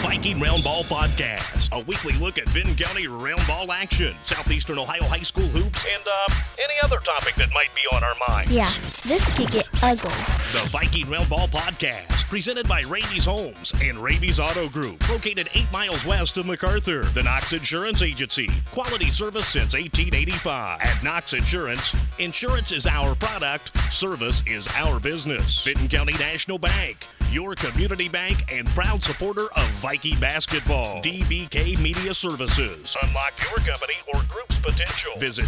Viking Round Ball Podcast, a weekly look at Vinton County round ball action, Southeastern Ohio high school hoops, and any other topic that might be on our mind. Yeah, this could get ugly. The Viking Round Ball Podcast, presented by Raby's Homes and Raby's Auto Group, located 8 miles west of MacArthur. The Knox Insurance Agency, quality service since 1885. At Knox Insurance, insurance is our product, service is our business. Vinton County National Bank, your community bank and proud supporter of Viking basketball. DBK Media Services. Unlock your company or group's potential. Visit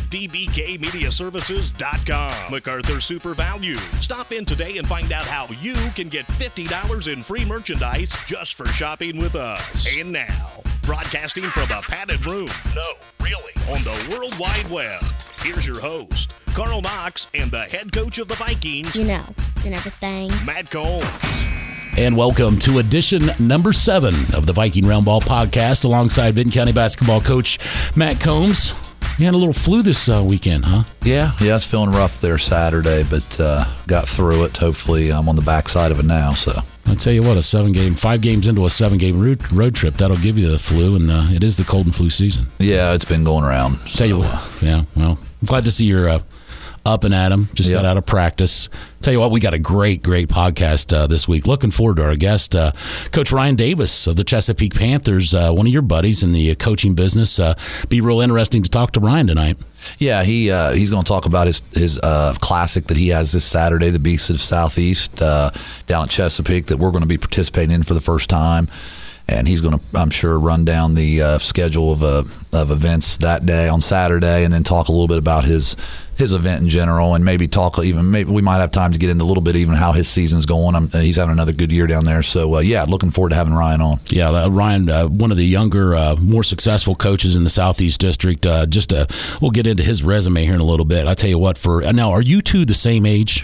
dbkmediaservices.com. MacArthur Super Value. Stop in today and find out how you can get $50 in free merchandise just for shopping with us. And now, broadcasting from a padded room. No, really. On the World Wide Web. Here's your host, Carl Knox, and the head coach of the Vikings. You know, and everything. Matt Combs. And welcome to edition number 7 of the Viking Round Ball Podcast alongside Vinton County basketball coach Matt Combs. You had a little flu this weekend, huh? Yeah, it's feeling rough there Saturday, but got through it. Hopefully I'm on the backside of it now. So I'll tell you what, 5 games into a 7-game road trip, that'll give you the flu, and it is the cold and flu season. Yeah, it's been going around. Tell you what, yeah, well, I'm glad to see you're up and at 'em. Just got out of practice. Tell you what, we got a great podcast this week. Looking forward to our guest, Coach Ryan Davis of the Chesapeake Panthers, one of your buddies in the coaching business. Be real interesting to talk to Ryan tonight. Yeah, he's going to talk about his classic that he has this Saturday, the Beasts of Southeast, down at Chesapeake, that we're going to be participating in for the first time. And he's going to, I'm sure, run down the schedule of events that day on Saturday, and then talk a little bit about his event in general, and maybe we might have time to get into a little bit even how his season's going. He's having another good year down there. So, looking forward to having Ryan on. Yeah, Ryan, one of the younger, more successful coaches in the Southeast District. We'll get into his resume here in a little bit. I tell you what, now, are you two the same age?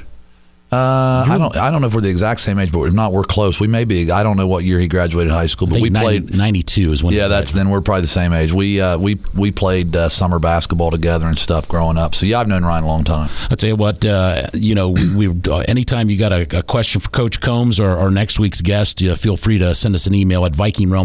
I don't know if we're the exact same age, but if not, we're close. We may be. I don't know what year he graduated high school, but we played 92 is when. Yeah, then we're probably the same age. We played summer basketball together and stuff growing up. So I've known Ryan a long time. I'll tell you what, we anytime you got a question for Coach Combs or our next week's guest, feel free to send us an email at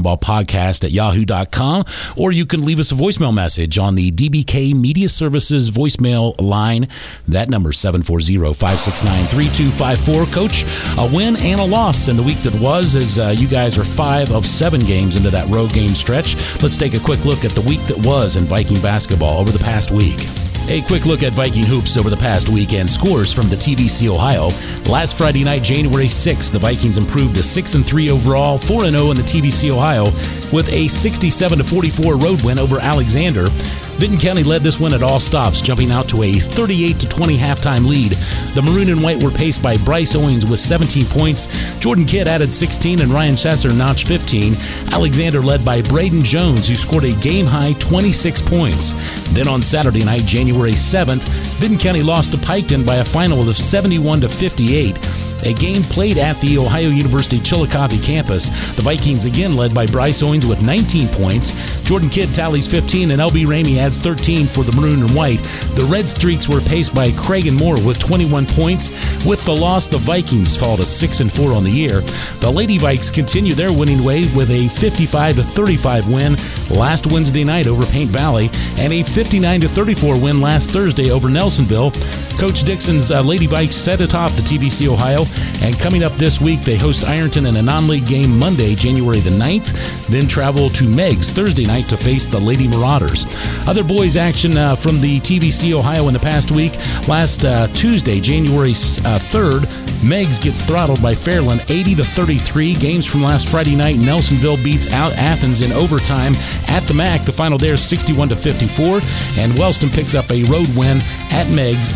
VikingRoundBallPodcast@yahoo.com, or you can leave us a voicemail message on the DBK Media Services voicemail line. That number is 740-569-3254. Coach, a win and a loss in the week that was, as you guys are 5 of 7 games into that road game stretch. Let's take a quick look at the week that was in Viking basketball over the past week. A quick look at Viking hoops over the past week and scores from the TVC Ohio. Last Friday night, January 6th, the Vikings improved to 6-3 overall, 4-0 in the TVC Ohio, with a 67-44 road win over Alexander. Vinton County led this win at all stops, jumping out to a 38-20 halftime lead. The Maroon and White were paced by Bryce Owens with 17 points. Jordan Kidd added 16, and Ryan Chesser notched 15. Alexander led by Braden Jones, who scored a game-high 26 points. Then on Saturday night, January 7th, Vinton County lost to Piketon by a final of 71-58. A game played at the Ohio University Chillicothe campus. The Vikings again led by Bryce Owens with 19 points. Jordan Kidd tallies 15, and LB Ramey adds 13 for the Maroon and White. The Red Streaks were paced by Craig and Moore with 21 points. With the loss, the Vikings fall to 6-4 on the year. The Lady Vikes continue their winning way with a 55-35 win last Wednesday night over Paint Valley, and a 59-34 win last Thursday over Nelsonville. Coach Dixon's Lady Vikes set atop the TVC Ohio, and coming up this week, they host Ironton in a non-league game Monday, January the 9th, then travel to Meigs Thursday night to face the Lady Marauders. Other boys action from the TVC Ohio in the past week. Last Tuesday, January 3rd, Meigs gets throttled by Fairland 80-33. Games from last Friday night, Nelsonville beats out Athens in overtime at the MAC. The final there is 61-54, and Wellston picks up a road win at Meigs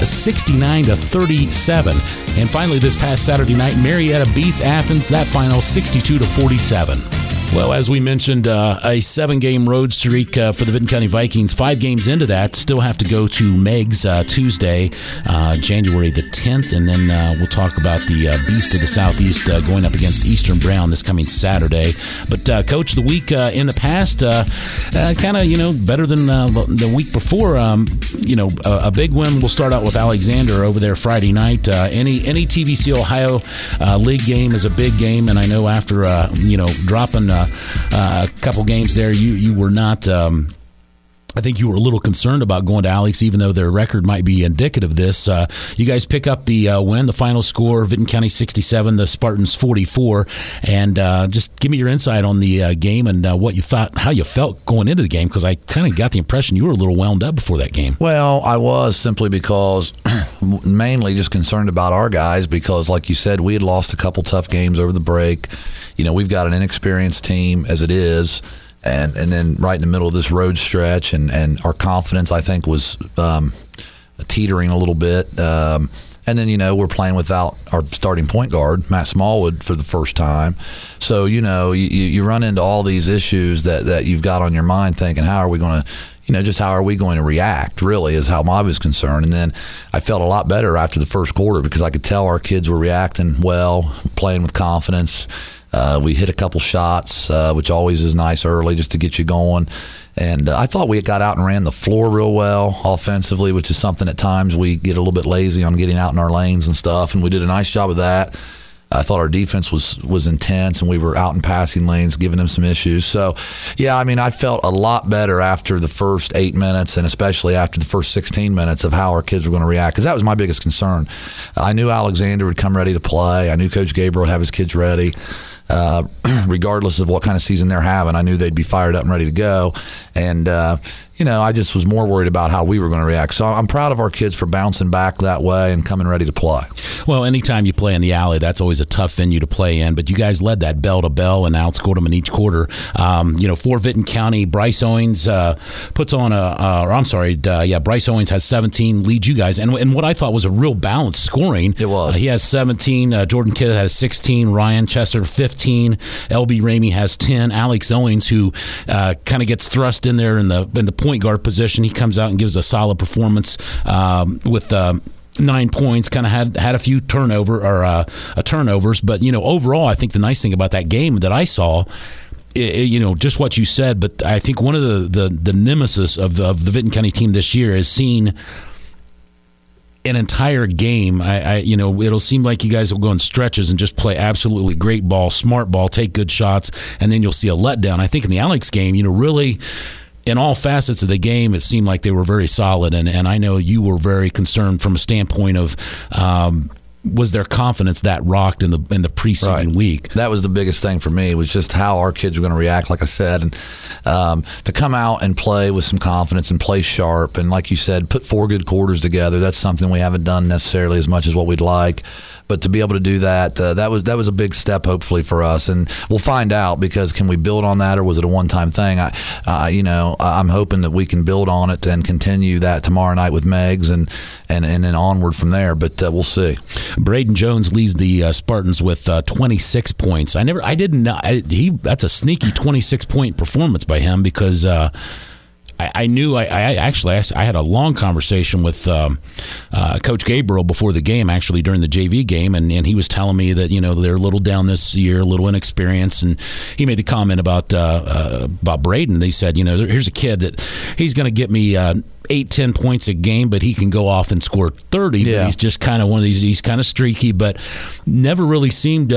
69-37. And finally, this past Saturday night, Marietta beats Athens, that final 62-47. Well, as we mentioned, a 7-game road streak for the Vinton County Vikings. 5 games into that, still have to go to Meigs Tuesday, January the 10th, and then we'll talk about the Beast of the Southeast going up against Eastern Brown this coming Saturday. But, Coach, the week in the past, kind of, better than the week before. A big win. We'll start out with Alexander over there Friday night. Any TVC Ohio league game is a big game, and I know after, dropping a couple games there. You were not. I think you were a little concerned about going to Alex, even though their record might be indicative of this. You guys pick up the win, the final score, Vinton County 67, the Spartans 44. And just give me your insight on the game and what you thought, how you felt going into the game, because I kind of got the impression you were a little wound up before that game. Well, I was, simply because mainly just concerned about our guys, because like you said, we had lost a couple tough games over the break. We've got an inexperienced team as it is. And then right in the middle of this road stretch, and our confidence, I think, was teetering a little bit. And then, we're playing without our starting point guard, Matt Smallwood, for the first time. So, you run into all these issues that you've got on your mind, thinking, how are we going to, just how are we going to react, really, is how I was concerned. And then I felt a lot better after the first quarter, because I could tell our kids were reacting well, playing with confidence. We hit a couple shots, which always is nice early just to get you going. And I thought we got out and ran the floor real well offensively, which is something at times we get a little bit lazy on, getting out in our lanes and stuff. And we did a nice job of that. I thought our defense was intense, and we were out in passing lanes, giving them some issues. So, yeah, I felt a lot better after the first 8 minutes, and especially after the first 16 minutes, of how our kids were going to react, because that was my biggest concern. I knew Alexander would come ready to play. I knew Coach Gabriel would have his kids ready. Regardless of what kind of season they're having, I knew they'd be fired up and ready to go. And, I just was more worried about how we were going to react. So I'm proud of our kids for bouncing back that way and coming ready to play. Well, anytime you play in the Alley, that's always a tough venue to play in. But you guys led that bell to bell and outscored them in each quarter. For Vinton County, Bryce Owens puts on Bryce Owens has 17, leads you guys. And what I thought was a real balanced scoring. It was. He has 17. Jordan Kidd has 16. Ryan Chester, 15. LB Ramey has 10. Alex Owens, who kind of gets thrust in there in the point guard position, he comes out and gives a solid performance with 9 points. Kind of had a few turnovers, but overall, I think the nice thing about that game that I saw, just what you said. But I think one of the nemesis of the Vinton County team this year is seeing an entire game. It'll seem like you guys will go in stretches and just play absolutely great ball, smart ball, take good shots, and then you'll see a letdown. I think in the Alex game, really, in all facets of the game, it seemed like they were very solid, and I know you were very concerned from a standpoint of was their confidence that rocked in the preceding week. That was the biggest thing for me, was just how our kids were going to react, like I said, and to come out and play with some confidence and play sharp, and like you said, put 4 good quarters together. That's something we haven't done necessarily as much as what we'd like. But to be able to do that, that was a big step, hopefully, for us. And we'll find out, because can we build on that, or was it a one-time thing? I'm hoping that we can build on it and continue that tomorrow night with Megs, and then onward from there. But we'll see. Braden Jones leads the Spartans with 26 points. I didn't know. That's a sneaky 26-point performance by him, because I knew I had a long conversation with Coach Gabriel before the game, actually during the JV game, and he was telling me that they're a little down this year, a little inexperienced, and he made the comment about Braden. They said, here's a kid that he's going to get me 8-10 points a game, but he can go off and score 30. Yeah. But he's just kind of one of these. He's kind of streaky, but didn't seem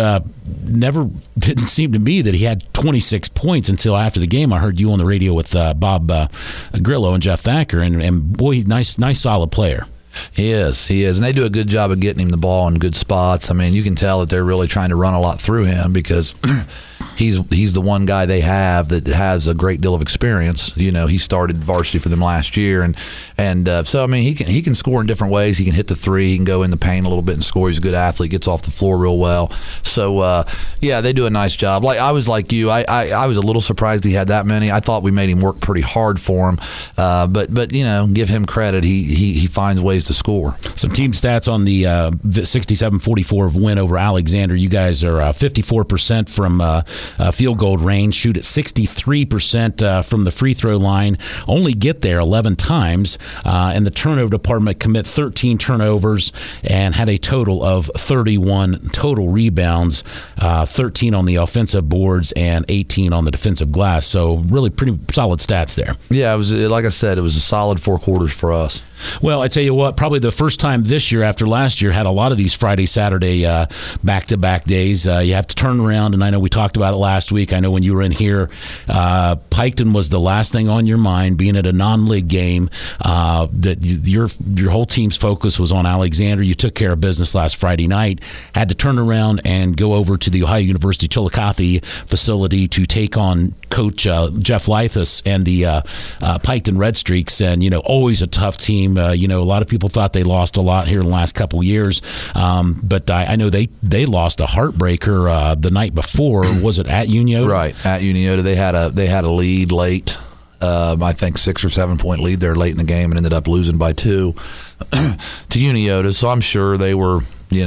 to me that he had 26 points until after the game. I heard you on the radio with Bob Grillo and Jeff Thacker, and boy, nice solid player. He is, and they do a good job of getting him the ball in good spots. You can tell that they're really trying to run a lot through him, because he's the one guy they have that has a great deal of experience. He started varsity for them last year, and so he can score in different ways. He can hit the three, he can go in the paint a little bit and score. He's a good athlete, gets off the floor real well. So they do a nice job. Like I was like you, I was a little surprised he had that many. I thought we made him work pretty hard for him, but give him credit. He finds ways to score. Some team stats on the 67-44 win over Alexander. You guys are 54% from field goal range, shoot at 63% from the free throw line, only get there 11 times, and the turnover department commit 13 turnovers and had a total of 31 total rebounds, 13 on the offensive boards and 18 on the defensive glass. So really pretty solid stats there. Yeah, it was, like I said, it was a solid 4 quarters for us. Well, I tell you what, probably the first time this year after last year had a lot of these Friday, Saturday back-to-back days. You have to turn around, and I know we talked about it last week. I know when you were in here, Piketon was the last thing on your mind, being at a non-league game. That your whole team's focus was on Alexander. You took care of business last Friday night, had to turn around and go over to the Ohio University Chillicothe facility to take on Coach Jeff Lythus and the Piketon Red Streaks, and always a tough team. A lot of people thought they lost a lot here in the last couple years, but I know they lost a heartbreaker the night before. Was it at Uniota? Right, at Uniota. They had a lead late. I think 6 or 7 point lead there late in the game, and ended up losing by 2 to Uniota. So I'm sure they were,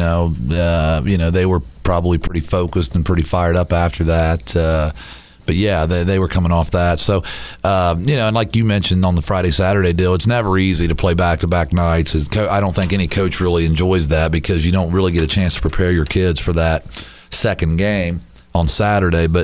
they were probably pretty focused and pretty fired up after that. But yeah, they were coming off that. So, and like you mentioned on the Friday-Saturday deal, it's never easy to play back-to-back nights. I don't think any coach really enjoys that because you don't really get a chance to prepare your kids for that second game on Saturday. But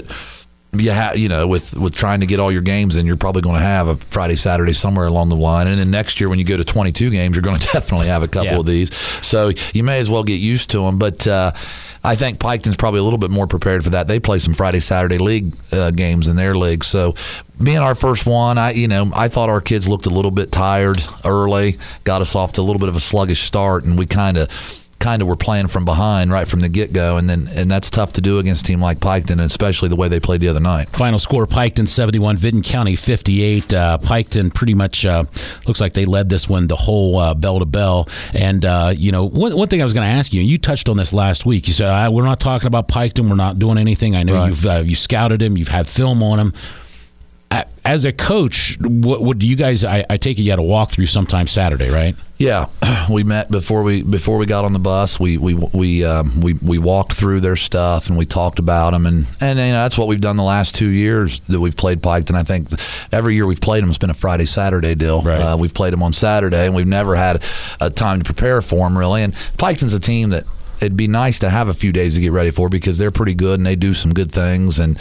with trying to get all your games in, you're probably going to have a Friday-Saturday somewhere along the line. And then next year when you go to 22 games, you're going to definitely have a couple of these. So you may as well get used to them. But I think Piketon's probably a little bit more prepared for that. They play some Friday-Saturday league games in their league. So being our first one, I thought our kids looked a little bit tired early, got us off to a little bit of a sluggish start, and we kind of were playing from behind right from the get-go, and that's tough to do against a team like Piketon, and especially the way they played the other night. Final score, Piketon 71, Vinton County 58. Piketon pretty much looks like they led this one the whole bell to bell. And, one thing I was going to ask you, and you touched on this last week. You said, we're not talking about Piketon. We're not doing anything. I know you scouted him. You've had film on him. As a coach, what do you guys? I take it you had a walkthrough sometime Saturday, right? Yeah, we met before we got on the bus. We walked through their stuff and we talked about them, and that's what we've done the last 2 years that we've played Piketon. I think every year we've played them, it's been a Friday-Saturday deal. Right. We've played them on Saturday, and we've never had a time to prepare for them really. And Piketon's a team that it'd be nice to have a few days to get ready for because they're pretty good and they do some good things. And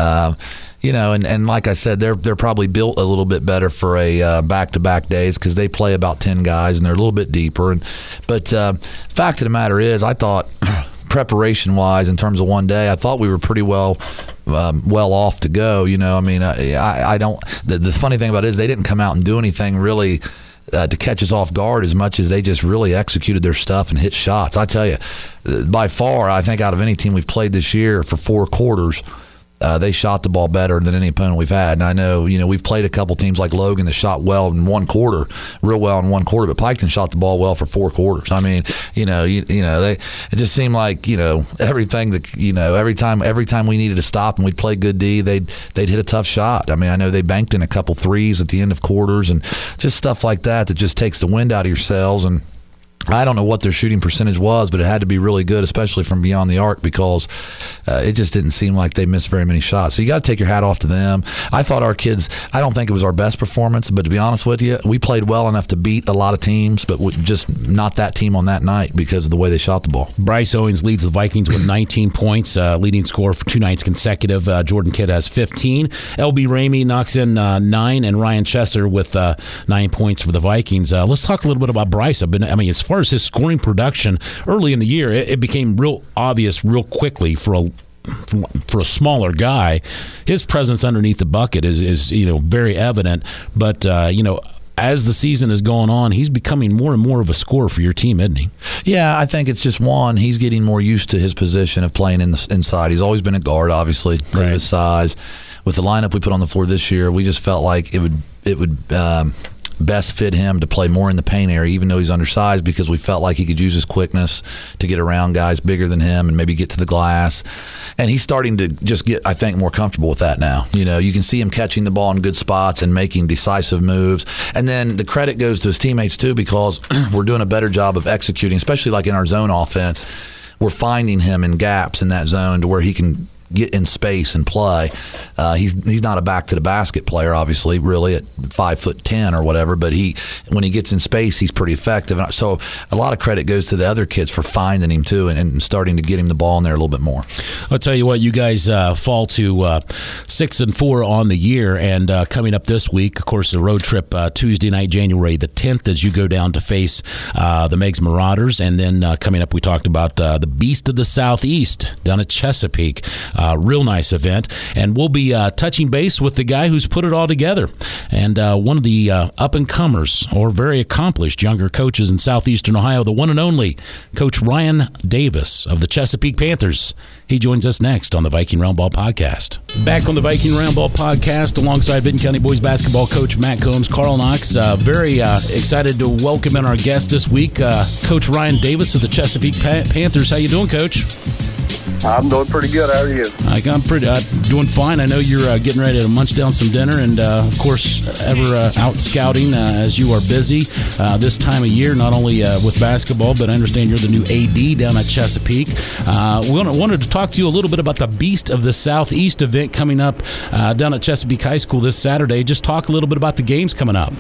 and like I said, they're probably built a little bit better for a back-to-back days because they play about 10 guys and they're a little bit deeper. But fact of the matter is, I thought preparation-wise, in terms of one day, I thought we were pretty well off to go. I don't. The funny thing about it is they didn't come out and do anything really to catch us off guard as much as they just really executed their stuff and hit shots. I tell you, by far, I think out of any team we've played this year for 4 quarters, they shot the ball better than any opponent we've had. And I know, we've played a couple teams like Logan that shot well in 1 quarter, real well in 1 quarter, but Piketon shot the ball well for 4 quarters. I mean, it just seemed like, everything that, every time we needed to stop and we'd play good D, they'd hit a tough shot. I mean, I know they banked in a couple threes at the end of quarters and just stuff like that just takes the wind out of your sails. And I don't know what their shooting percentage was, but it had to be really good, especially from beyond the arc, because it just didn't seem like they missed very many shots. So you got to take your hat off to them. I thought our kids, I don't think it was our best performance, but to be honest with you, we played well enough to beat a lot of teams, but just not that team on that night because of the way they shot the ball. Bryce Owens leads the Vikings with 19 points, leading scorer for 2 nights consecutive. Jordan Kidd has 15. LB Ramey knocks in 9, and Ryan Chesser with 9 points for the Vikings. Let's talk a little bit about Bryce. As far as his scoring production early in the year, it became real obvious real quickly for a smaller guy. His presence underneath the bucket is very evident. But as the season is going on, he's becoming more and more of a scorer for your team, isn't he? Yeah, I think it's just he's getting more used to his position of playing inside. He's always been a guard, obviously, because of his size. With the lineup we put on the floor this year, we just felt like it would best fit him to play more in the paint area, even though he's undersized, because we felt like he could use his quickness to get around guys bigger than him and maybe get to the glass. And he's starting to just get, I think, more comfortable with that now. You can see him catching the ball in good spots and making decisive moves. And then the credit goes to his teammates, too, because we're doing a better job of executing, especially like in our zone offense. We're finding him in gaps in that zone to where he can get in space and play. He's not a back to the basket player, obviously, really at 5'10" or whatever. But when he gets in space, he's pretty effective. And so a lot of credit goes to the other kids for finding him too and starting to get him the ball in there a little bit more. I'll tell you what, you guys fall to 6-4 on the year, and coming up this week, of course, the road trip Tuesday night, January the 10th, as you go down to face the Meigs Marauders, and then coming up, we talked about the Beast of the Southeast down at Chesapeake. Real nice event, and we'll be touching base with the guy who's put it all together, and one of the up-and-comers or very accomplished younger coaches in Southeastern Ohio, the one and only Coach Ryan Davis of the Chesapeake Panthers. He joins us next on the Viking Roundball Podcast. Back on the Viking Roundball Podcast alongside Benton County boys basketball coach Matt Combs, Carl Knox. Very excited to welcome in our guest this week, Coach Ryan Davis of the Chesapeake Panthers. How you doing, Coach? I'm doing pretty good. How are you? I'm pretty doing fine. I know you're getting ready to munch down some dinner, and of course, ever out scouting as you are busy this time of year, not only with basketball, but I understand you're the new AD down at Chesapeake. We wanted to talk to you a little bit about the Beast of the Southeast event coming up down at Chesapeake High School this Saturday. Just talk a little bit about the games coming up.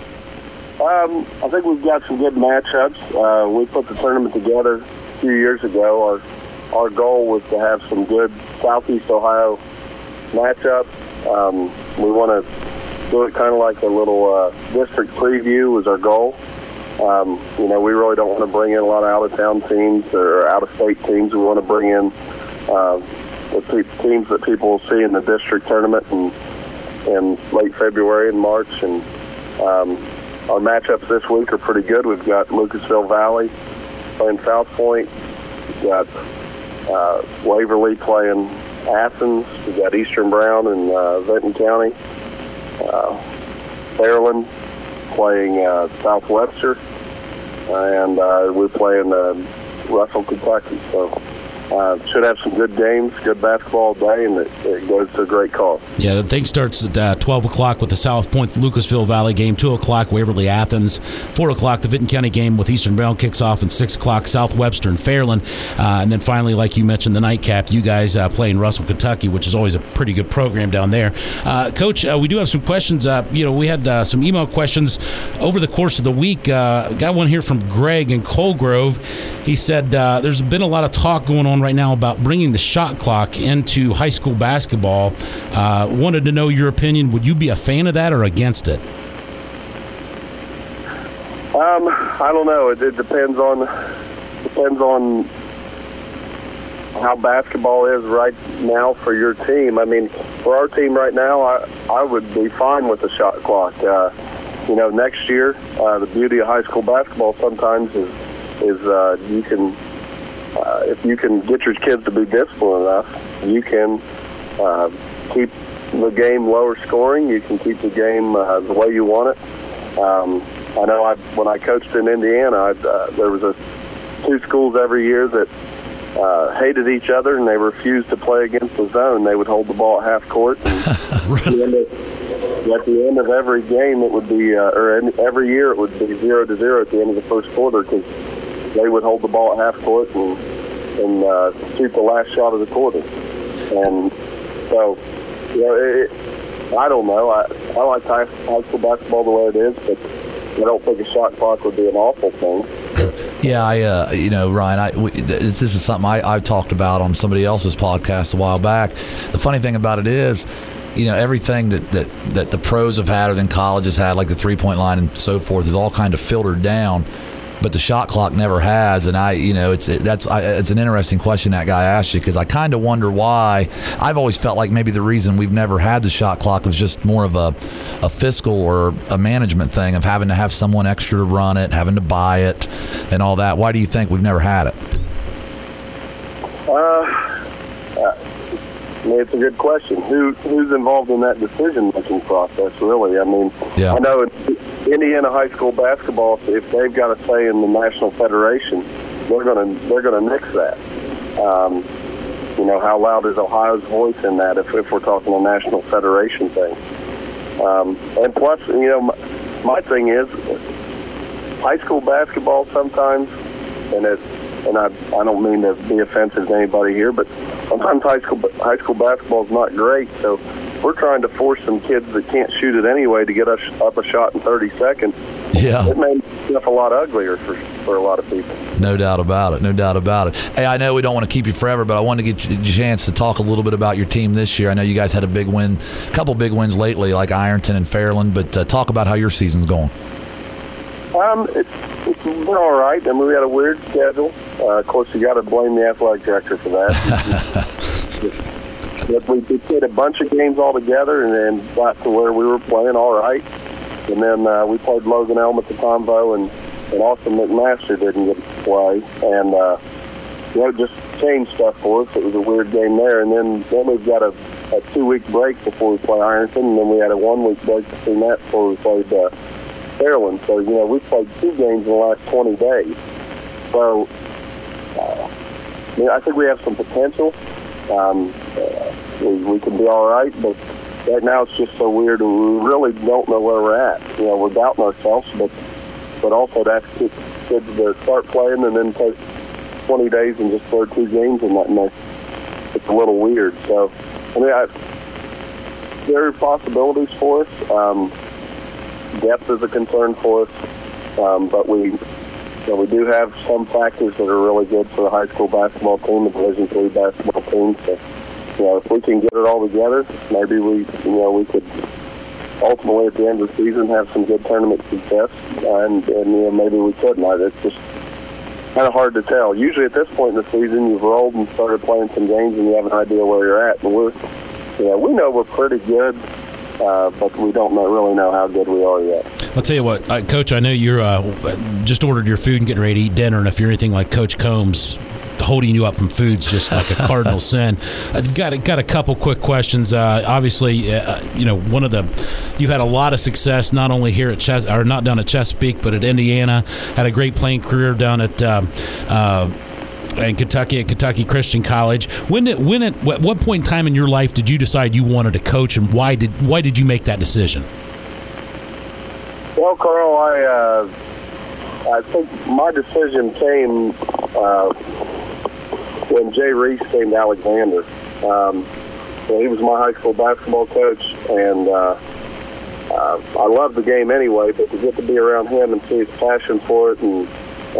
I think we've got some good matchups. We put the tournament together a few years ago. Our goal was to have some good Southeast Ohio matchups. We want to do it kind of like a little district preview was our goal. We really don't want to bring in a lot of out-of-town teams or out-of-state teams. We want to bring in the teams that people will see in the district tournament in late February and March. And our matchups this week are pretty good. We've got Lucasville Valley playing South Point. We've got Waverly playing Athens. We've got Eastern Brown in Benton County. Fairland playing South Webster. And we're playing Russell, Kentucky. So should have some good games, good basketball day, and it goes to a great cause. Yeah, the thing starts at 12 o'clock with the South Point Lucasville Valley game, 2 o'clock Waverly Athens, 4 o'clock the Vinton County game with Eastern Brown kicks off, and 6 o'clock South Webster and Fairland. And then finally, like you mentioned, the nightcap, you guys playing Russell, Kentucky, which is always a pretty good program down there. Coach, we do have some questions. We had some email questions over the course of the week. Got one here from Greg in Coalgrove. He said there's been a lot of talk going on right now about bringing the shot clock into high school basketball. Wanted to know your opinion. Would you be a fan of that or against it? I don't know. It depends on how basketball is right now for your team. I mean, for our team right now, I would be fine with the shot clock. Next year, the beauty of high school basketball sometimes is you can. If you can get your kids to be disciplined enough, you can keep the game lower scoring. You can keep the game the way you want it. I know when I coached in Indiana, there was 2 schools every year that hated each other, and they refused to play against the zone. They would hold the ball at half court. And at the end of every game, it would be, every year, it would be 0-0 at the end of the first quarter because they would hold the ball at half court and shoot the last shot of the quarter. And so, I don't know. I like high school basketball the way it is, but I don't think a shot clock would be an awful thing. Yeah, Ryan, this is something I talked about on somebody else's podcast a while back. The funny thing about it is, everything that the pros have had or then colleges had, like the three-point line and so forth, is all kind of filtered down. But the shot clock never has, and it's an interesting question that guy asked you, because I kind of wonder why. I've always felt like maybe the reason we've never had the shot clock was just more of a fiscal or a management thing of having to have someone extra to run it, having to buy it, and all that. Why do you think we've never had it? It's a good question. Who's involved in that decision-making process, really? I mean, yeah. I know in Indiana high school basketball, if they've got a say in the National Federation, they're gonna nix that. How loud is Ohio's voice in that if we're talking a National Federation thing? And plus, my thing is, high school basketball sometimes, and and I don't mean to be offensive to anybody here, but sometimes high school basketball is not great. So we're trying to force some kids that can't shoot it anyway to get us up a shot in 30 seconds. Yeah. It made stuff a lot uglier for a lot of people. No doubt about it. No doubt about it. Hey, I know we don't want to keep you forever, but I wanted to get you a chance to talk a little bit about your team this year. I know you guys had a big win, a couple big wins lately, like Ironton and Fairland, but talk about how your season's going. It's been all right. I mean, we had a weird schedule. Of course, you got to blame the athletic director for that. But we played a bunch of games all together and then got to where we were playing all right. And then we played Logan Elm at the Convo, and Austin McMaster didn't get to play. And, it just changed stuff for us. It was a weird game there. And then we've got a 2-week break before we play Ironton, and then we had a 1-week break between that before we played Fairland. So, we played 2 games in the last 20 days. So, I think we have some potential. We can be all right, but right now it's just so weird, and we really don't know where we're at. We're doubting ourselves, but also to ask kids to start playing and then take 20 days and just throw 2 games and that, it's a little weird. So, there are possibilities for us. Depth is a concern for us, but we do have some factors that are really good for the high school basketball team, the Division III basketball team. So, if we can get it all together, maybe we could ultimately at the end of the season have some good tournament success, and maybe we couldn't. It's just kind of hard to tell. Usually at this point in the season, you've rolled and started playing some games, and you have an idea where you're at. And we know we're pretty good, but we don't really know how good we are yet. I'll tell you what, Coach, I know you're just ordered your food and getting ready to eat dinner, and if you're anything like Coach Combs, holding you up from food's just like a cardinal sin. Got a couple quick questions. Obviously, you've had a lot of success not only here at not down at Chesapeake, but at Indiana. Had a great playing career down at in Kentucky at Kentucky Christian College. At what point in time in your life did you decide you wanted to coach, and why did you make that decision? Well, Carl, I think my decision came when Jay Reese came to Alexander. He was my high school basketball coach, and I loved the game anyway, but to get to be around him and see his passion for it, and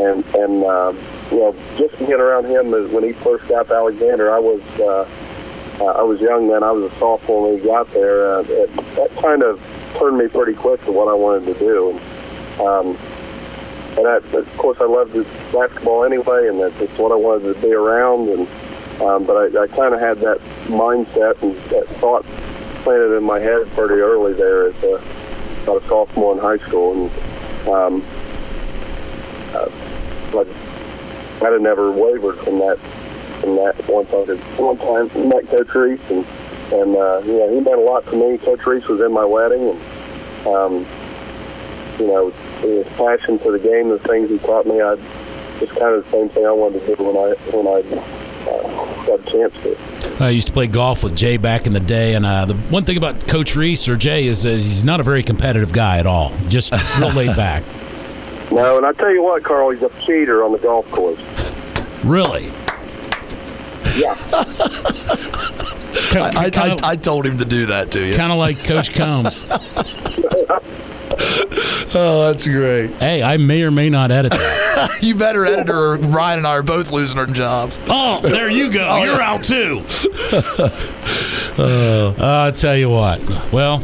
just to get around him when he first got to Alexander, I was young then. I was a sophomore when he got there. That kind of turned me pretty quick to what I wanted to do. And of course, I loved basketball anyway, and it's what I wanted to be around. And but I kind of had that mindset and that thought planted in my head pretty early there as about a sophomore in high school. And I had never wavered from that. Once I met Coach Reese, and he meant a lot to me. Coach Reese was in my wedding, and his passion for the game, the things he taught me, just kind of the same thing I wanted to do when I got a chance to. I used to play golf with Jay back in the day, and the one thing about Coach Reese or Jay is he's not a very competitive guy at all. Just real laid back. No, and I tell you what, Carl, he's a cheater on the golf course. Really? Yeah. I told him to do that to you. Kind of like Coach Combs. Oh, that's great. Hey, I may or may not edit that. You better edit, or Ryan and I are both losing our jobs. Oh, there you go. Oh, you're out too. I'll tell you what. Well.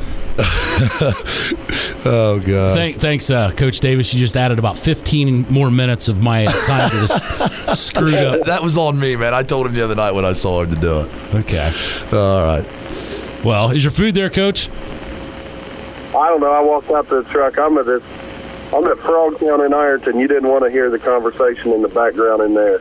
Oh, God. Thanks, Coach Davis. You just added about 15 more minutes of my time to this screwed up. That was on me, man. I told him the other night when I saw him to do it. Okay. All right. Well, is your food there, Coach? I don't know. I walked out to the truck. I'm at Frogtown in Ironton. You didn't want to hear the conversation in the background in there.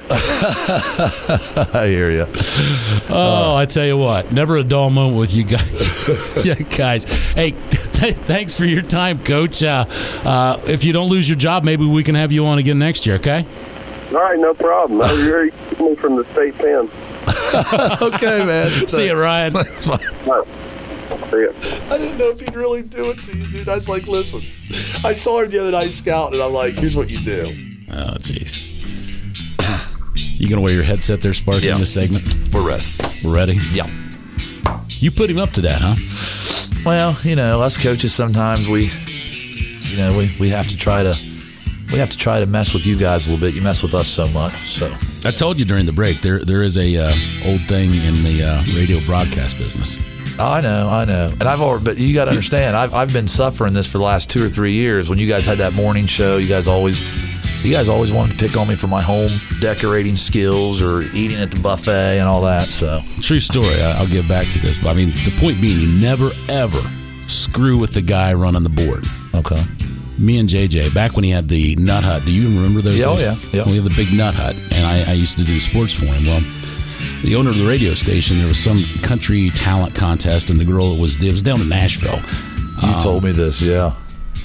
I hear you. Oh, I tell you what, never a dull moment with you guys. Yeah, guys. Hey, thanks for your time, Coach. If you don't lose your job, maybe we can have you on again next year, okay? All right, no problem. You're me from the state pen. Okay, man. See you, Ryan. All right. I didn't know if he'd really do it to you, dude. I was like, listen, I saw him the other night scouting, and I'm like, here's what you do. Oh, jeez. You going to wear your headset there, Sparky, in this segment? We're ready. We're ready? Yeah. You put him up to that, huh? Well, us coaches sometimes we have to try to mess with you guys a little bit. You mess with us so much. So I told you during the break there is a old thing in the radio broadcast business. Oh, I know, and but you got to understand, I've been suffering this for the last 2 or 3 years. When you guys had that morning show, you guys always wanted to pick on me for my home decorating skills or eating at the buffet and all that. So true story. I'll get back to this, but I mean, the point being, you never ever screw with the guy running the board. Okay. Me and JJ, back when he had the Nut Hut, do you remember those days? Oh, yeah. We had the big Nut Hut, and I used to do sports for him. Well, the owner of the radio station, there was some country talent contest, and the girl it was down in Nashville. You told me this, yeah.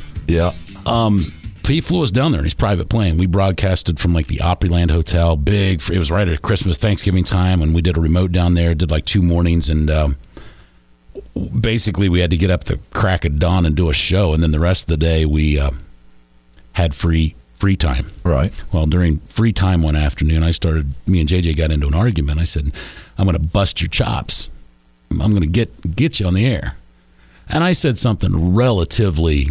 He flew us down there in his private plane. We broadcasted from like the Opryland Hotel, big. It was right at Christmas, Thanksgiving time, and we did a remote down there. Did like 2 mornings, and basically we had to get up the crack of dawn and do a show, and then the rest of the day we had free time. Right. Well, during free time one afternoon, me and JJ got into an argument. I said, I'm going to bust your chops. I'm going to get you on the air. And I said something relatively,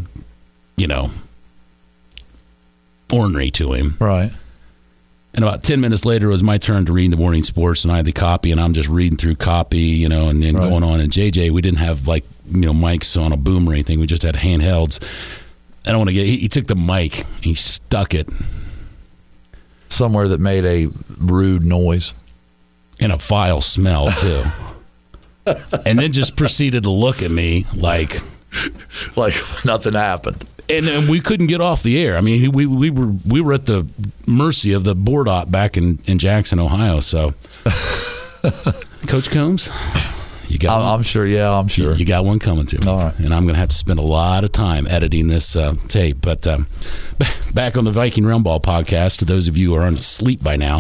ornery to him. Right. And about 10 minutes later, it was my turn to read the morning sports, and I had the copy, and I'm just reading through copy, and then right. Going on. And JJ, we didn't have mics on a boom or anything. We just had handhelds. I don't want to he took the mic, he stuck it somewhere that made a rude noise. And a foul smell, too. And then just proceeded to look at me like nothing happened. And we couldn't get off the air. I mean, we were at the mercy of the board op back in Jackson, Ohio. So, Coach Combs, you got one? I'm sure. Yeah, I'm sure. You got one coming to me. All right. And I'm going to have to spend a lot of time editing this tape. But back on the Viking Realm Ball podcast, to those of you who are asleep by now,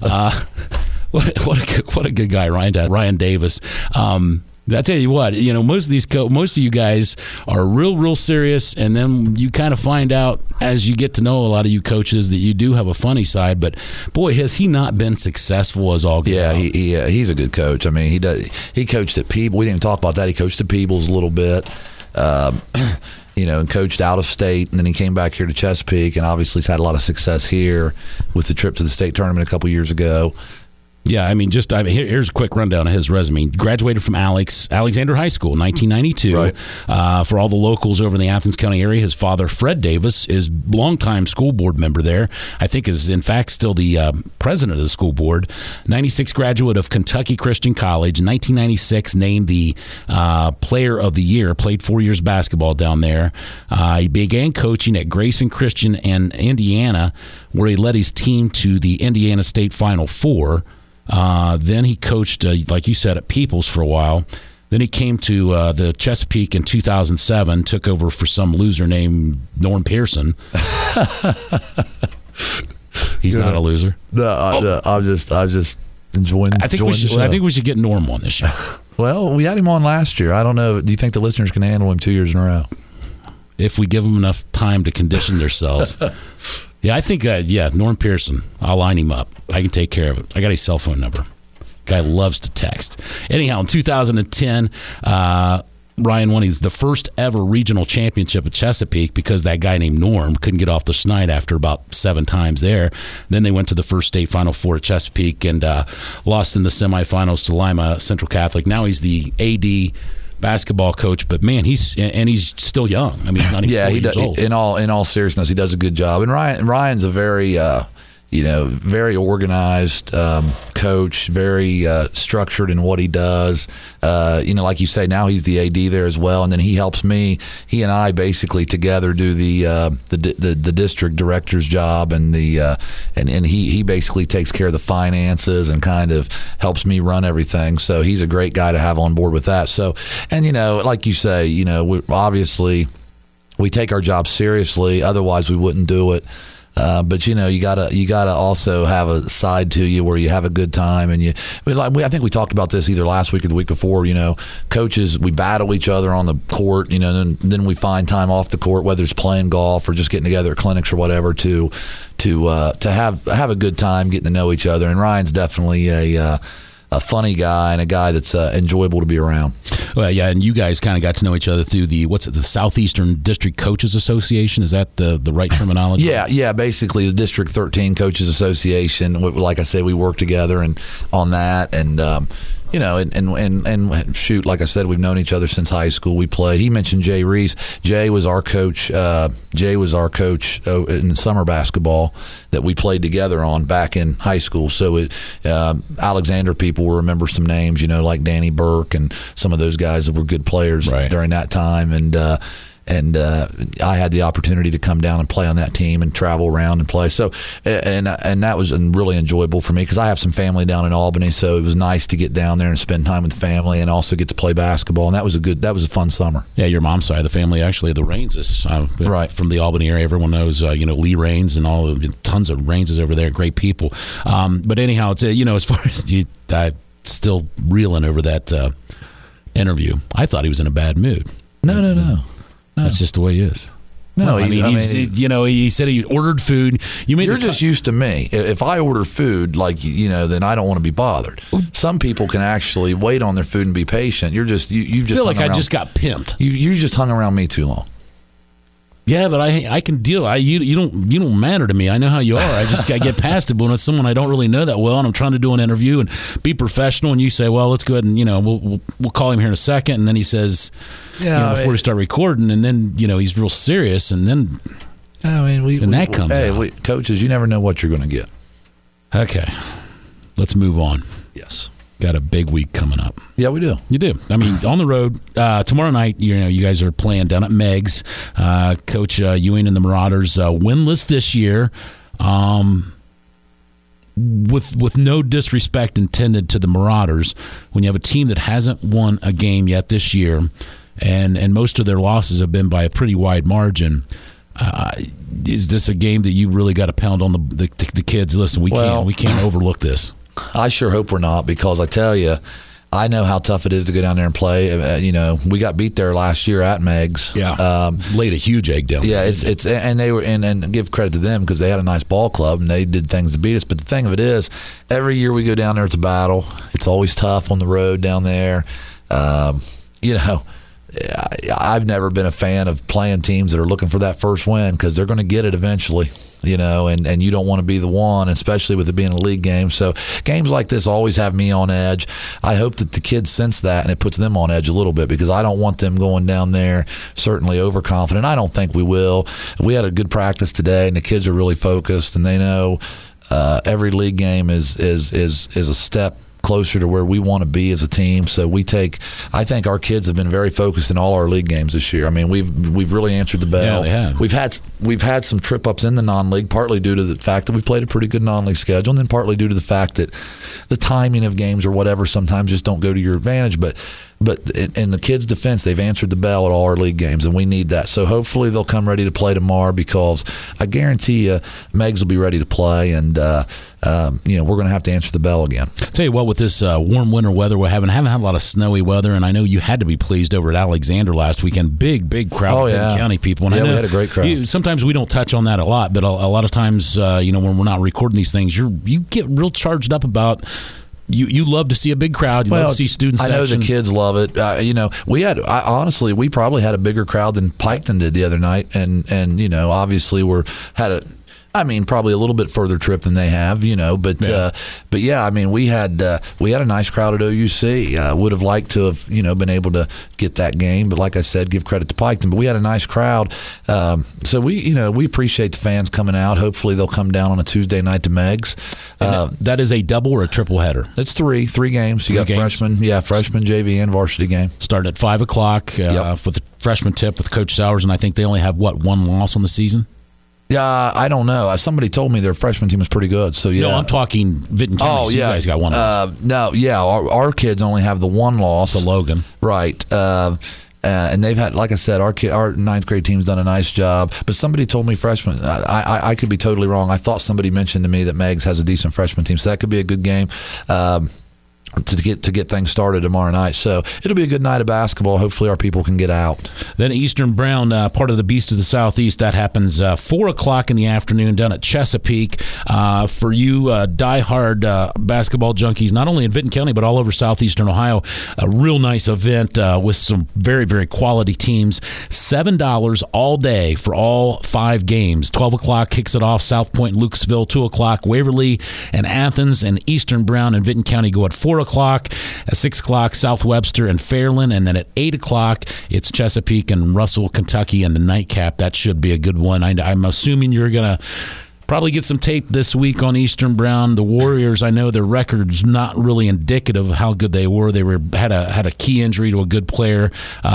what a good guy, Ryan Davis. I tell you what, most of you guys are real serious, and then you kind of find out as you get to know a lot of you coaches that you do have a funny side. But boy, has he not been successful as all get out. He's a good coach. I mean, he coached at Peebles. We didn't even talk about that. He coached at Peebles a little bit, and coached out of state, and then he came back here to Chesapeake, and obviously he's had a lot of success here with the trip to the state tournament a couple years ago. Yeah, I mean, here's a quick rundown of his resume. Graduated from Alexander High School in 1992. Right. For all the locals over in the Athens County area, his father, Fred Davis, is longtime school board member there. I think is, in fact, still the president of the school board. 96 graduate of Kentucky Christian College. 1996 named the Player of the Year. Played 4 years basketball down there. He began coaching at Grayson Christian in Indiana, where he led his team to the Indiana State Final Four. Then he coached, like you said, at Peoples for a while. Then he came to the Chesapeake in 2007, took over for some loser named Norm Pearson. He's not a loser. No, I'm just enjoying. I think we should get Norm on this show. Well, we had him on last year. I don't know. Do you think the listeners can handle him 2 years in a row? If we give them enough time to condition themselves. Yeah, I think, Norm Pearson. I'll line him up. I can take care of it. I got his cell phone number. Guy loves to text. Anyhow, in 2010, Ryan won the first ever regional championship at Chesapeake because that guy named Norm couldn't get off the schneid after about 7 times there. Then they went to the first state Final Four at Chesapeake and lost in the semifinals to Lima Central Catholic. Now he's the AD basketball coach, but man, he's still young. I mean, he's not even 40 years old. In all seriousness, he does a good job. And Ryan's a very very organized coach, very structured in what he does. Like you say, now he's the AD there as well, and then he helps me. He and I basically together do the district director's job, and and he basically takes care of the finances and kind of helps me run everything. So he's a great guy to have on board with that. So, and like you say, obviously we take our job seriously. Otherwise, we wouldn't do it. But you gotta also have a side to you where you have a good time, and I think we talked about this either last week or the week before. Coaches, we battle each other on the court. Then we find time off the court, whether it's playing golf or just getting together at clinics or whatever, to have a good time, getting to know each other. And Ryan's definitely a funny guy and a guy that's enjoyable to be around. Well, yeah, and you guys kind of got to know each other through the Southeastern District Coaches Association. Is that the right terminology? Yeah, basically the District 13 Coaches Association. Like I said, we work together on that, and and shoot, like I said, we've known each other since high school. We played. He mentioned Jay Reese. Jay was our coach. Jay was our coach in summer basketball that we played together on back in high school. So Alexander people will remember some names, like Danny Burke and some of those guys that were good players during that time. And I had the opportunity to come down and play on that team and travel around and play. So, and that was really enjoyable for me because I have some family down in Albany. So it was nice to get down there and spend time with family and also get to play basketball. And that was a fun summer. Yeah, your mom's side of the family, actually, the Rainses, right from the Albany area. Everyone knows, Lee Raines and tons of Rainses over there. Great people. But anyhow, it's as far as I'm still reeling over that interview. I thought he was in a bad mood. No. That's just the way he is. No, he said he ordered food. You're just used to me. If I order food, then I don't want to be bothered. Some people can actually wait on their food and be patient. You just feel like I just got pimped. You just hung around me too long. Yeah, but I can deal. You don't matter to me. I know how you are. I just got to get past it. But when it's someone I don't really know that well, and I'm trying to do an interview and be professional, and you say, "Well, let's go ahead and we'll call him here in a second," and then he says, before we start recording, and then he's real serious, and then that comes out. Coaches, you never know what you're going to get. Okay, let's move on. Yes. Got a big week coming up. Yeah, we do. You do. I mean, on the road tomorrow night. You guys are playing down at Meg's. Coach Ewing and the Marauders winless this year. With no disrespect intended to the Marauders, when you have a team that hasn't won a game yet this year, and most of their losses have been by a pretty wide margin. Is this a game that you really got to pound on the kids? Listen, we can't overlook this. I sure hope we're not, because I tell you, I know how tough it is to go down there and play. We got beat there last year at Meg's. Yeah, laid a huge egg down. Yeah, it's and they were and give credit to them because they had a nice ball club and they did things to beat us. But the thing of it is, every year we go down there, it's a battle. It's always tough on the road down there. I've never been a fan of playing teams that are looking for that first win because they're going to get it eventually. And you don't want to be the one, especially with it being a league game. So games like this always have me on edge. I hope that the kids sense that, and it puts them on edge a little bit, because I don't want them going down there certainly overconfident. I don't think we will. We had a good practice today, and the kids are really focused, and they know every league game is a step closer to where we want to be as a team. So I think our kids have been very focused in all our league games this year. I mean, we've really answered the bell. Yeah, they have. We've had some trip ups in the non-league, partly due to the fact that we've played a pretty good non-league schedule, and then partly due to the fact that the timing of games or whatever sometimes just don't go to your advantage. But in the kids' defense, they've answered the bell at all our league games, and we need that. So hopefully they'll come ready to play tomorrow, because I guarantee you Megs will be ready to play, and we're going to have to answer the bell again. Tell you what, with this warm winter weather we're haven't had a lot of snowy weather, and I know you had to be pleased over at Alexander last weekend. Big crowd of Benton County people. And we had a great crowd. Sometimes we don't touch on that a lot, but a lot of times, when we're not recording these things, you get real charged up about. You love to see a big crowd. You love to see student section. I know the kids love it. Honestly, we probably had a bigger crowd than Piketon did the other night, and obviously probably a little bit further trip than they have, but yeah, I mean, we had a nice crowd at OUC. Would have liked to have, been able to get that game, but like I said, give credit to Piketon. But we had a nice crowd, so we appreciate the fans coming out. Hopefully, they'll come down on a Tuesday night to Meg's. That is a double or a triple header? It's three games. You got freshman, JV, and varsity game starting at 5:00 with the freshman tip with Coach Sowers, and I think they only have one loss on the season. Yeah, I don't know. Somebody told me their freshman team was pretty good. So yeah. No, I'm talking Vinton County. Oh, yeah. You guys got one loss. No, yeah. Our kids only have the one loss. To Logan. Right. And they've had, like I said, our ninth grade team's done a nice job. But somebody told me freshmen. I could be totally wrong. I thought somebody mentioned to me that Meigs has a decent freshman team, so that could be a good game. To get things started tomorrow night. So it'll be a good night of basketball. Hopefully our people can get out. Then Eastern Brown, part of the Beast of the Southeast, that happens 4 o'clock in the afternoon down at Chesapeake. For you diehard basketball junkies, not only in Vinton County but all over southeastern Ohio, a real nice event with some very, very quality teams. $7 all day for all 5 games. 12 o'clock kicks it off. South Point, Lucasville, 2 o'clock. Waverly and Athens, and Eastern Brown and Vinton County go at 4 o'clock. At 6 o'clock, South Webster and Fairland, and then at 8 o'clock, it's Chesapeake and Russell, Kentucky, and the nightcap. That should be a good one. I'm assuming you're going to probably get some tape this week on Eastern Brown. The Warriors, I know their record's not really indicative of how good they were. They had a key injury to a good player,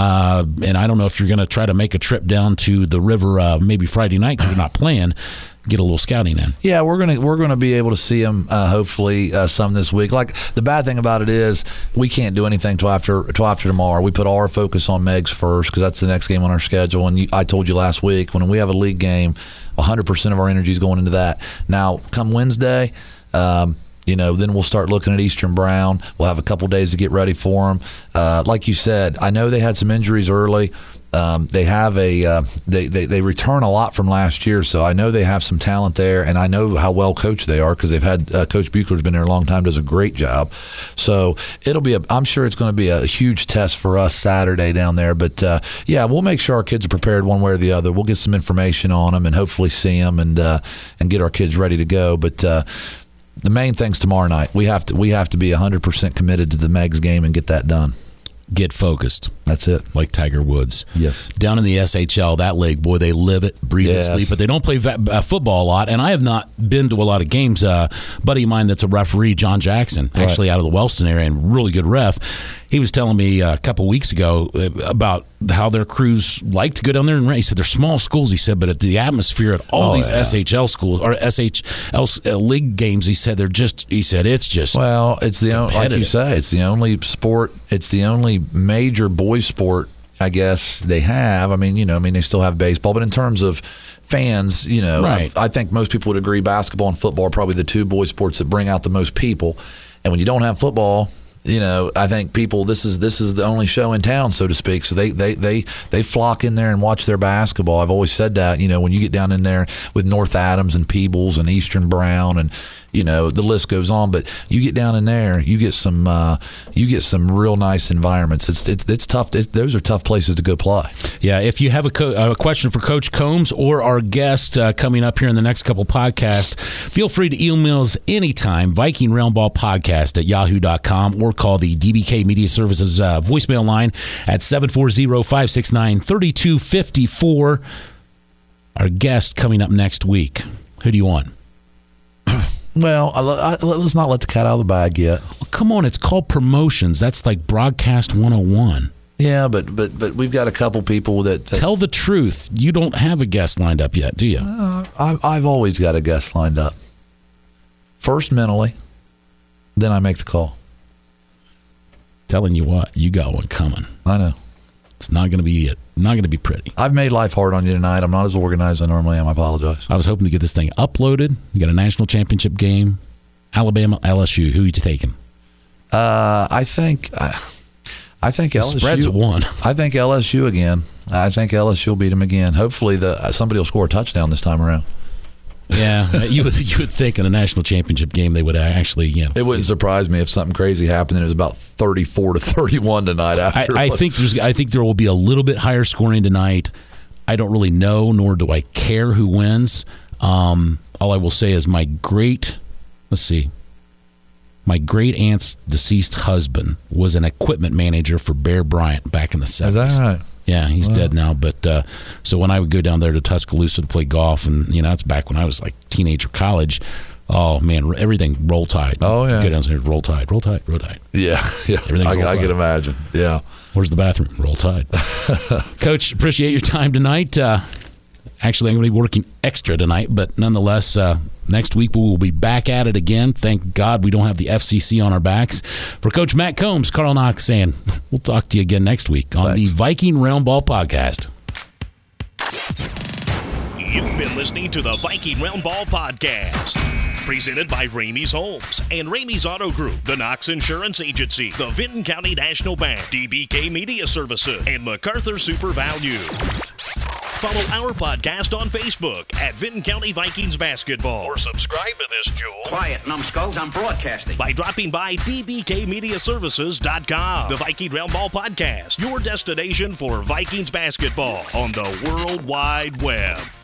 and I don't know if you're going to try to make a trip down to the river maybe Friday night because you're not playing. Get a little scouting in. Yeah, we're gonna be able to see them hopefully some this week. Like, the bad thing about it is we can't do anything till after tomorrow. We put all our focus on Meigs first because that's the next game on our schedule. And I told you last week, when we have a league game, 100% of our energy is going into that. Now, come Wednesday, then we'll start looking at Eastern Brown. We'll have a couple days to get ready for them. Like you said, I know they had some injuries early. They have they return a lot from last year, so I know they have some talent there, and I know how well coached they are because they've had Coach Buechler's been there a long time, does a great job. So I'm sure it's going to be a huge test for us Saturday down there. But we'll make sure our kids are prepared one way or the other. We'll get some information on them and hopefully see them and get our kids ready to go. But the main thing's tomorrow night. We have to be 100% committed to the Meigs game and get that done. Get focused. That's it. Like Tiger Woods. Yes. Down in the SHL, that league, boy, they live it, breathe it, sleep it. They don't play football a lot, and I have not been to a lot of games. Buddy of mine that's a referee, John Jackson, actually out of the Wellston area, and really good ref. He was telling me a couple weeks ago about how their crews like to go down there and race. He said they're small schools, he said, but at the atmosphere at all these SHL schools or SHL league games, he said it's just well, it's the only, like you say, it's the only sport, it's the only major boys sport I guess they have. I mean, they still have baseball, but in terms of fans, I think most people would agree basketball and football are probably the 2 boys sports that bring out the most people. And when you don't have football, I think people, this is the only show in town, so to speak. So they flock in there and watch their basketball. I've always said that, when you get down in there with North Adams and Peebles and Eastern Brown and the list goes on, but you get down in there, you get some real nice environments. It's tough. Those are tough places to go play. Yeah. If you have a question for Coach Combs or our guest coming up here in the next couple podcasts, feel free to email us anytime, VikingRoundballPodcast@yahoo.com, or call the DBK Media Services voicemail line at 740-569-3254. Our guest coming up next week. Who do you want? Well, let's not let the cat out of the bag yet. Well, come on, it's called promotions. That's like Broadcast 101. Yeah, but we've got a couple people that tell the truth. You don't have a guest lined up yet, do you? I've always got a guest lined up. First mentally, then I make the call. Telling you what, you got one coming. I know. It's not going to be it. Not going to be pretty. I've made life hard on you tonight. I'm not as organized as I normally am. I apologize. I was hoping to get this thing uploaded. You got a national championship game. Alabama, LSU. Who are you taking? I think LSU. Spread's 1. I think LSU again. I think LSU will beat them again. Hopefully, somebody will score a touchdown this time around. Yeah, you would think in a national championship game they would actually, It wouldn't surprise me if something crazy happened and it was about 34-31 tonight. I think there will be a little bit higher scoring tonight. I don't really know, nor do I care who wins. All I will say is my great aunt's deceased husband was an equipment manager for Bear Bryant back in the 70s. Is that right? Yeah, he's dead now. But so when I would go down there to Tuscaloosa to play golf, and that's back when I was like teenager, college. Oh man, everything Roll Tide. Oh yeah, go down there, Roll Tide, Roll Tide, Roll Tide. Yeah. I can imagine. Yeah. Where's the bathroom? Roll Tide. Coach, appreciate your time tonight. Actually, I'm going to be working extra tonight, but nonetheless, next week we will be back at it again. Thank God we don't have the FCC on our backs. For Coach Matt Combs, Carl Knox saying we'll talk to you again next week on the Viking Round Ball Podcast. You've been listening to the Viking Round Ball Podcast, presented by Ramey's Homes and Ramey's Auto Group, the Knox Insurance Agency, the Vinton County National Bank, DBK Media Services, and MacArthur Super Value. Follow our podcast on Facebook at Vinton County Vikings Basketball. Or subscribe to this jewel. Quiet, numbskulls, I'm broadcasting. By dropping by dbkmediaservices.com. The Viking Round Ball Podcast, your destination for Vikings basketball on the World Wide Web.